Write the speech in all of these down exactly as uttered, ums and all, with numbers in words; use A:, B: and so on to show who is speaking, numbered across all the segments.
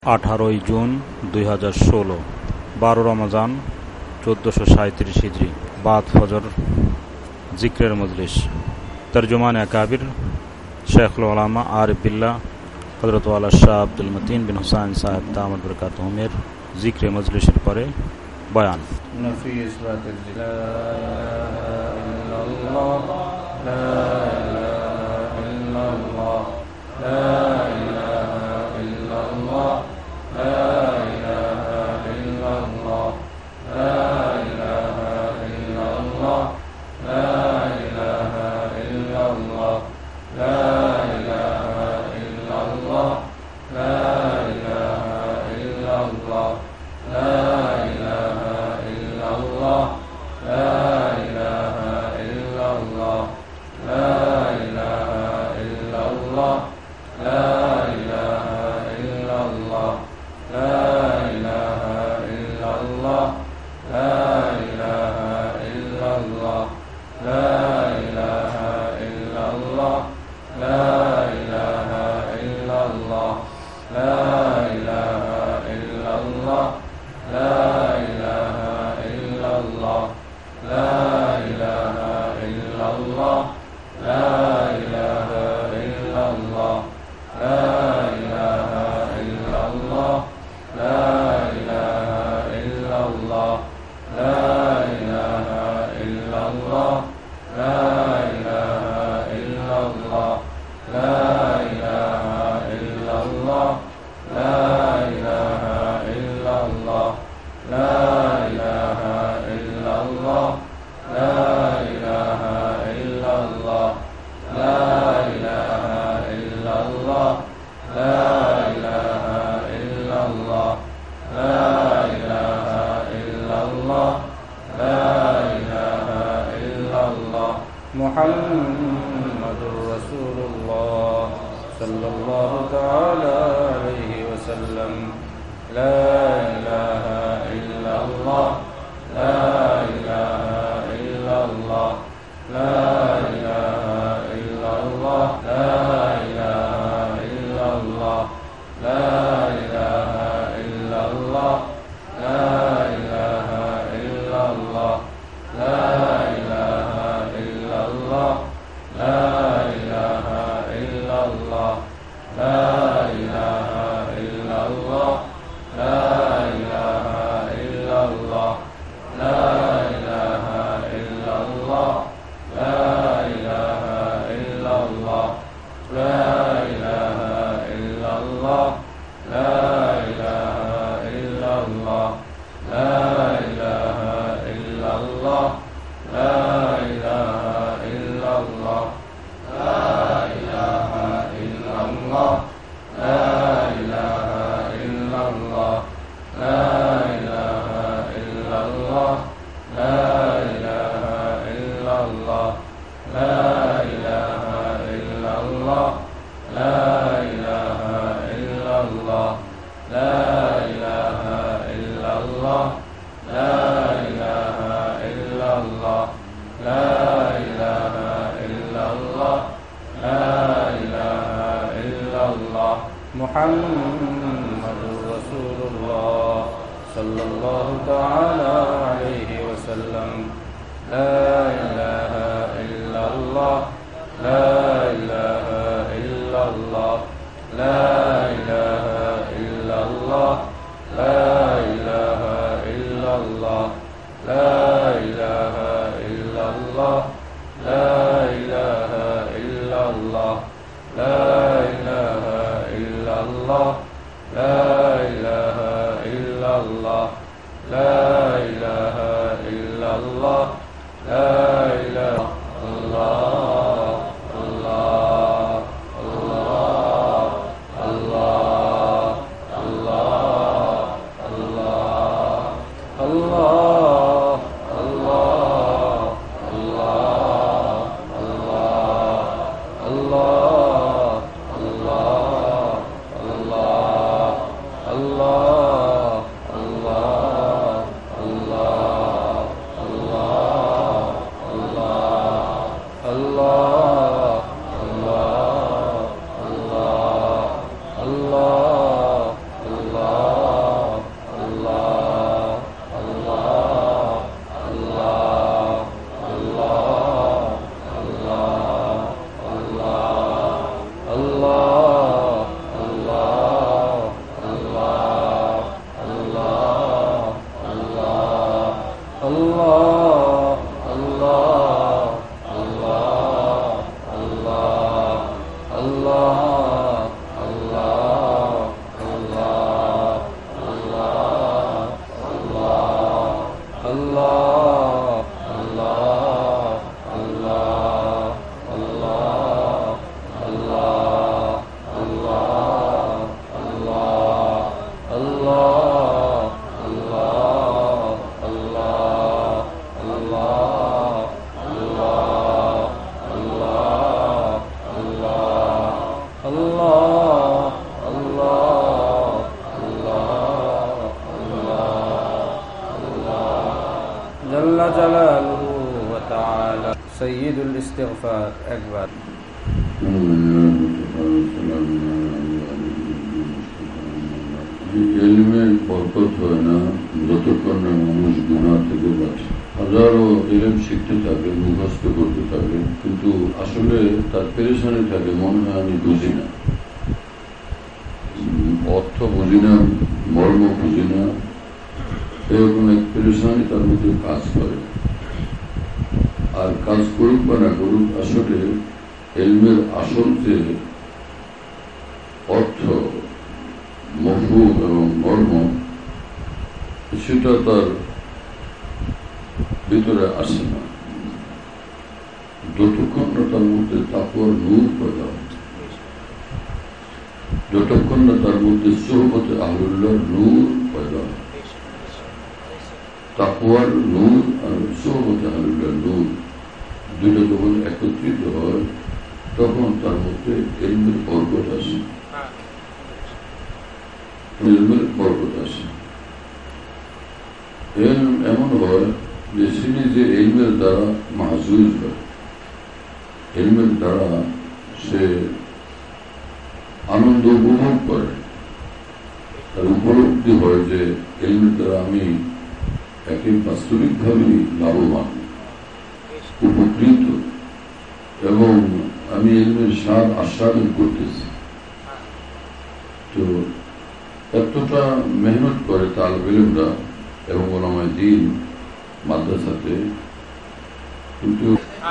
A: আঠারোই জুন দুই হাজার ষোলো, বারো রমজান চোদ্দোশো সাঁত্রিশ হিজরি। বাদ ফজর জিক্রের মজলিস। তর্জমান আকাবির শেখুল উলামা আরিফ বিল্লাহ হযরত ওয়ালা শাহ আব্দুল মতিন বিন হুসাইন সাহেব দামাত বরকাতুহুমের জিক্রে মজলিসের পরে বয়ান। মুহাম্মাদুর রাসূলুল্লাহ সাল্লাল্লাহু তাআলা আলাইহি ওয়াসাল্লাম। লা ইলাহা ইল্লাল্লাহ, লা ইলাহা ইল্লাল্লাহ, লা ইলাহা ইল্লাল্লাহ, লা ইলাহা ইল্লাল্লাহ, লা ইলাহা ইল্লাল্লাহ, লা ইলাহা ইল্লাল্লাহ, লা মুহাম্মাদুর রাসূলুল্লাহ সাল্লাল্লাহু তাআলা আলাইহি ওয়াসাল্লাম। লা ইলাহা ইল্লাল্লাহ, লা ইলাহা ইল্লাল্লাহ, লা ইলাহা ইল্লাল্লাহ, লা ইলাহা ইল্লাল্লাহ, লা ইলাহা ইল্লাল্লাহ, লা ইলাহা ইল্লাল্লাহ, লা ইলাহা ইল্লাল্লাহ, লা ইলাহা ইল্লাল্লাহ, লা ইলাহা ইল্লাল্লাহ, লা ইলাহা ইল্লাল্লাহ। আল্লাহ আল্লাহ আল্লাহ আল্লাহ আল্লাহ আল্লাহ আল্লাহ আল্লাহ আল্লাহ আল্লাহ
B: জাল্লা জালালুহু ওয়া তাআলা। সাইয়্যিদুল ইস্তিগফার একবার।
C: ইলমের বরকত হয় না যতক্ষণ না মানুষ গুনাহ থেকে বাঁচে। হাজারো ইলম শিখতে থাকে, মুখস্থ করতে থাকে, কিন্তু আসলে তার পেরেশানি থাকে, মনে হয় আমি বুঝি না, অর্থ বুঝি না, মর্ম বুঝি না, এরকম এক পেরেশানি তার মধ্যে কাজ করে। আর কাজ করুক বা না করুক, আসলে ইলমের আসল যে অর্থ, মফহুম এবং মর্ম, সেটা তার ভিতরে আসে না যতক্ষণ না তার মধ্যে তাকওয়ার নূর পয়দা হয়, যতক্ষণ না তার মধ্যে সোহবতে আহলুল্লাহর নূর পয়দা হয়। তাকওয়ার নূর আর সোহবতে আহলুল্লাহর নূর দুটো যখন একত্রিত হয়, তখন তার মধ্যে ইলমের বরকত আসে, ইলমের বরকত আসে। ইলম এমন হয় যে সে নিজে ইলমের দ্বারা মাহজুজ হয়, ইলমের দ্বারা সে আনন্দ উপভোগ করে, তার উপলব্ধি হয় যে ইলমের দ্বারা আমি একে বাস্তবিকভাবে লাভবান, উপকৃত, এবং আমি ইলমের স্বাদ আস্বাদন করতেছি। তো এতটা মেহনত করে তালেব ইলমরা এবং ওলামায়ে দ্বীন মাদ্রাসাতে, কিন্তু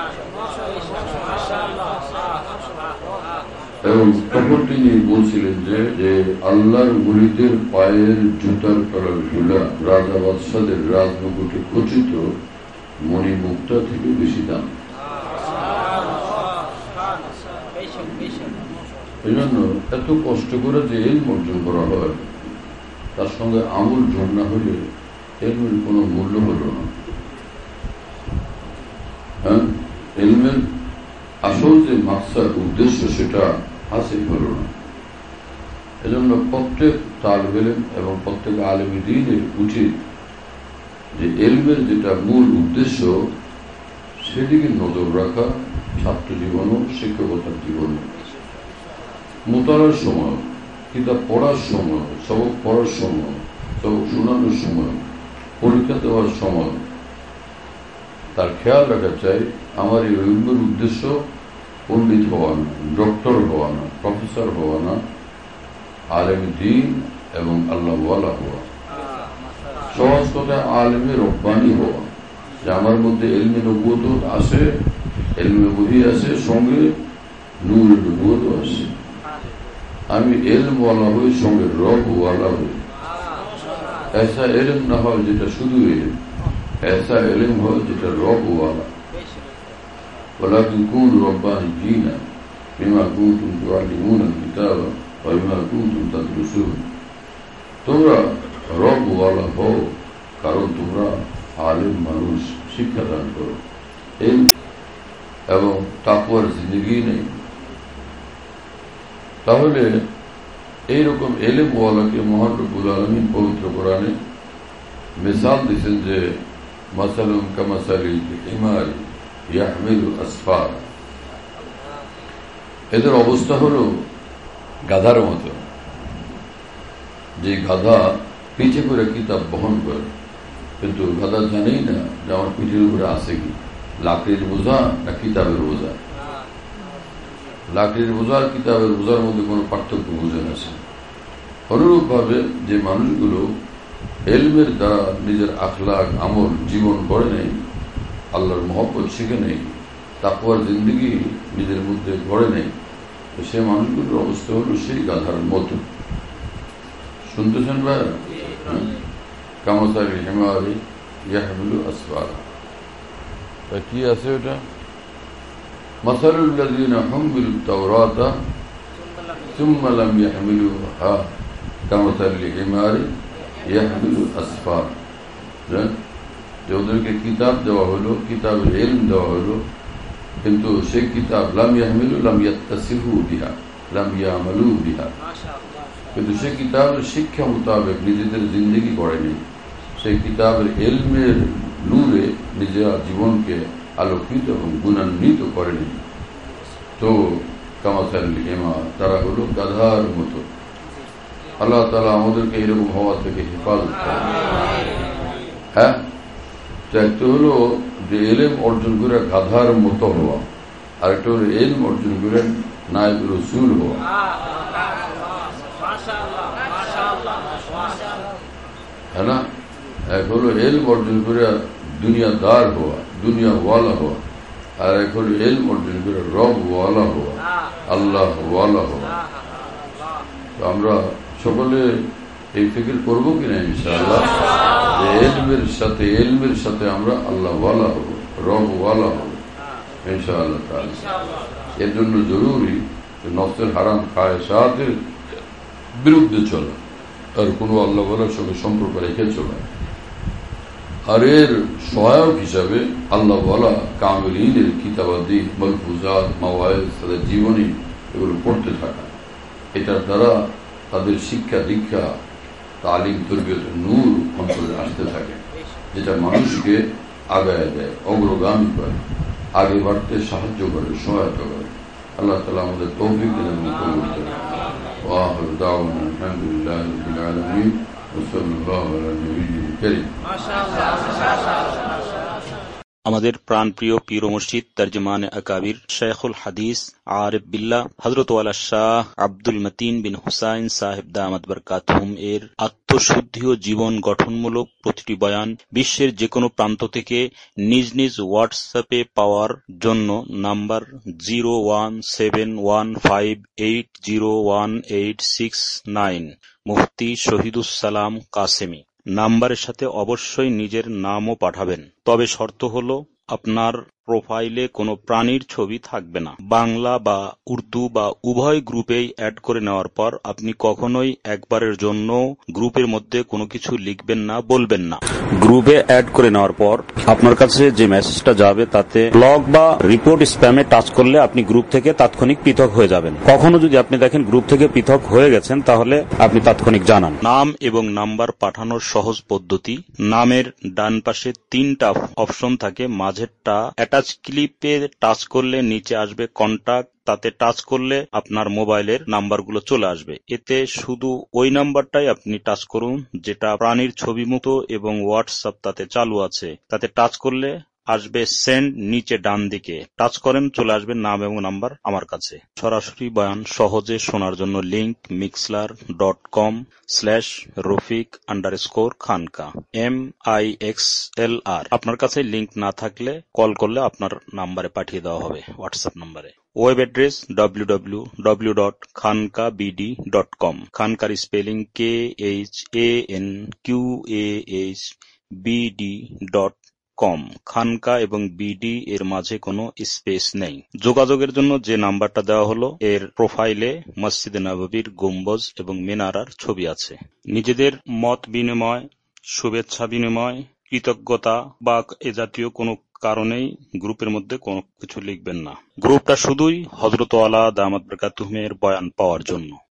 C: এবং তখন তিনি বলছিলেন যে যে আল্লাহর ওলিদের পায়ের জুতার তলার ধুলা রাজা বাদশাদের রাজমুকুটে খচিত মণি মুক্তা থেকে বেশি দাম। এই জন্য এত কষ্ট করে যে ইলম অর্জন করা হয়, তার সঙ্গে আমল যোগ না হলে ইলমের কোনো মূল্য হল না। হ্যাঁ, ইলমের আসল যে মাকসাদ, উদ্দেশ্য, সেটা হাসিল হল না। এজন্য প্রত্যেক তালেব ইলম এবং প্রত্যেক আলেম দ্বীনের উচিত যে ইলমের যেটা মূল উদ্দেশ্য, সেদিকে নজর রাখা, ছাত্র জীবনও শিক্ষকতার জীবনও। মোতালার সময়, কিতাব পড়ার সময়, সবক পড়ার সময়, সবক শোনানোর সময়, পরীক্ষা দেওয়ার সময় তার খেয়াল রাখা চাই, আমার এই ইলমের উদ্দেশ্য পণ্ডিত হওয়া না, ডক্টর হওয়া না, প্রফেসর হওয়া না, আলেম দ্বীন এবং আল্লাহওয়ালা হওয়া। সহজ কথা, আলেমে রব্বানি হওয়া, যে আমার মধ্যে ইলমে নবুয়ত আসে, ইলমে ওহী আসে, সঙ্গে নূরে নবুয়ত আসে। আমি ইলমওয়ালা হই, সঙ্গে রবওয়ালা হই। ऐसा इल्म ना हो যেটা শুধু ইলম, ऐसा इल्म हो যেটা রবওয়ালা। ولكن كونوا ربانيين بما كنتم تعلمون الكتاب وبما كنتم تدرسون। তোমরা রবওয়ালা হও, কারণ তোমরা আলেম মানুষ, শিক্ষাদান করো, এবং তাকওয়ার জিন্দেগি নেই। তাহলে এইরকম ইলমওয়ালাকে মহান রব্বুল আলামিন পবিত্র কোরআনে মিসাল দিয়েছেন যে মাসালুম কামাসালিল হিমারি ইয়াহমিলু আসফার। এদের অবস্থা হলো গাধার মতো, যে গাধা পিঠে করে কিতাব বহন করে, কিন্তু গাধা জানেই না যে আমার পিঠের উপরে আছে কি, লাকড়ির বোঝা না কিতাবের বোঝা। লাকড়ির বোঝা আর কিতাবের বোঝার মধ্যে কোনো পার্থক্য বুঝে না। অনুরূপ ভাবে যে মানুষগুলো ইলমের দ্বারা নিজের আখলাক, আমল, জীবন গড়ে নেই, আল্লাহর মহব্বত শিখে নেই, তাকওয়ার জিন্দেগি নিজের মধ্যে গড়ে নেই, তো সে মানুষগুলোর অবস্থা হলো সেই গাধার মতো। শুনতেছেন ভাই? কামাসালি হিমারি ইয়াহমিলু আসফারা। কি আছে ওটা? মাসালুল লাযিনা হুমিলুত তাওরাতা সুম্মা লাম ইয়াহমিলুহা কামাসালি হিমারি ইয়াহমিলু আসফার। যে ওদেরকে কিতাব দেওয়া হলো, কিতাবের ইলম দেওয়া হলো, কিন্তু সেই কিতাব লাম ইয়াহমিলু লাম ইয়াত্তাসিফু বিহা লাম ইয়ামালু বিহা, কিন্তু সেই কিতাবের শিক্ষা মোতাবেক নিজেদের জিন্দেগি গড়েনি, সেই কিতাবের ইলমের নূরে নিজের জীবনকে আলোকিত এবং গুণান্বিত করেনি। তো কামাসাল হেমা, তারা হলো গাধার মতো। আল্লাহ তাআলা আমাদেরকে এরকম হওয়া থেকে হেফাজত করেন। হ্যাঁ, একটা হলো যে এলেম অর্জন করে গাধার মতো হওয়া, আর একটা হলো এলম অর্জন করে নায়েব রাসূল হওয়া। হ্যাঁ না, এক হলো এলম অর্জন করে দুনিয়াদার হওয়া, দুনিয়া ওয়ালা হওয়া, আর এক হলো এলম অর্জন করে রব ওয়ালা হওয়া, আল্লাহ ওয়ালা হওয়া। তো আমরা সকলে এই ফিকির করবো কিনা ইনশাআল্লাহ, যে এলমের সাথে এলমের সাথে আমরা আল্লাহ ওয়ালা হবো, রব ওয়ালা হবো ইনশাআল্লাহ তাআলা। এর জন্য জরুরি নফসের হারাম খায়সাতের বিরুদ্ধে চলা, আর কোনো আল্লাহ ওয়ালার সঙ্গে সম্পর্ক রেখে চলা, আর এর সহায়ক হিসাবে আল্লাহ ওয়ালা কামিলিনের কিতাবাদি মালফুজাত মাওয়াইজ, তাদের জীবনী এগুলো পড়তে থাকা। এটার দ্বারা তাদের শিক্ষা দীক্ষা তালিম তরবিয়তের নূর অন্তরে আসতে থাকে, যেটা মানুষকে আগায় দেয়, অগ্রগামী করে, আগে বাড়তে সাহায্য করে, সহায়তা করে। আল্লাহ তাআলা আমাদের তৌফিক দেন এবং কবুল করেন। ওয়া আখিরু দাওয়ানা আলহামদুলিল্লাহি রাব্বিল আলামিন ওয়া সাল্লাল্লাহু আলা নবিয়্যিল কারীম।
A: আমাদের প্রাণপ্রিয় পীর ও মুর্শিদ তর্জমান আকাবির শেখুল হাদিস আরিফ বিল্লাহ হযরত ওয়ালা শাহ আব্দুল মতিন বিন হুসাইন সাহেব দামাত বরকাতুহুম এর আত্মশুদ্ধি ও জীবন গঠনমূলক প্রতিটি বয়ান বিশ্বের যে কোনো প্রান্ত থেকে নিজ নিজ হোয়াটসঅ্যাপে পাওয়ার জন্য number zero one seven one five eight zero one eight six nine Mufti Shahidussalam Qasemi নাম্বারের সাথে অবশ্যই নিজের নামও পাঠাবেন। তবে শর্ত হলো আপনার প্রোফাইলে কোনো প্রাণীর ছবি থাকবে না। বাংলা বা উর্দু বা উভয় গ্রুপেই অ্যাড করে নেওয়ার পর আপনি কখনোই একবারের জন্য গ্রুপের মধ্যে কোনো কিছু লিখবেন না, বলবেন না। গ্রুপে অ্যাড করে নেওয়ার পর আপনার কাছে যে মেসেজটা যাবে তাতে ব্লক বা রিপোর্ট স্প্যামে টাচ করলে আপনি গ্রুপ থেকে তাৎক্ষণিক পৃথক হয়ে যাবেন। কখনো যদি আপনি দেখেন গ্রুপ থেকে পৃথক হয়ে গেছেন, তাহলে আপনি তাৎক্ষণিক জানান। নাম এবং নাম্বার পাঠানোর সহজ পদ্ধতি: নামের ডান পাশে তিনটা অপশন থাকে, মাঝেরটা অ্যাটাচ ক্লিপে টাচ করলে নিচে আসবে কন্টাক্ট, তাতে টাচ করলে আপনার মোবাইলের নাম্বারগুলো চলে আসবে। এতে শুধু ওই নাম্বারটাই আপনি টাচ করুন যেটা প্রাণীর ছবি মতো এবং হোয়াটসঅ্যাপ তাতে চালু আছে। তাতে টাচ করলে আসবে সেন্ড, নিচে ডান দিকে টাচ করেন, চলে আসবে নাম এবং নাম্বার আমার কাছে। সরাসরি বয়ান সহজে শোনার জন্য link Mixlr dot com slash Rafiq underscore Khanqa M I X L R. আপনার কাছে লিংক না থাকলে কল করলে আপনার নাম্বারে পাঠিয়ে দেওয়া হবে, হোয়াটসঅ্যাপ নাম্বারে। Web address W W W dot Khanqa BD dot com. খানকার spelling K H A N Q A H BD dot com. Khanqa এবং বিডি এর মাঝে কোনো স্পেস নেই। যোগাযোগের জন্য যে নাম্বারটা দেওয়া হলো এর প্রোফাইলে মসজিদে নববীর গম্বুজ এবং মিনারার ছবি আছে। নিজেদের মত বিনিময়, শুভেচ্ছা বিনিময়, কৃতজ্ঞতা বা এ জাতীয় কোনো কারণেই গ্রুপের মধ্যে কোনো কিছু লিখবেন না। গ্রুপটা শুধুই হযরত ওয়ালা দামাত বরকাতুহুমের বয়ান পাওয়ার জন্য।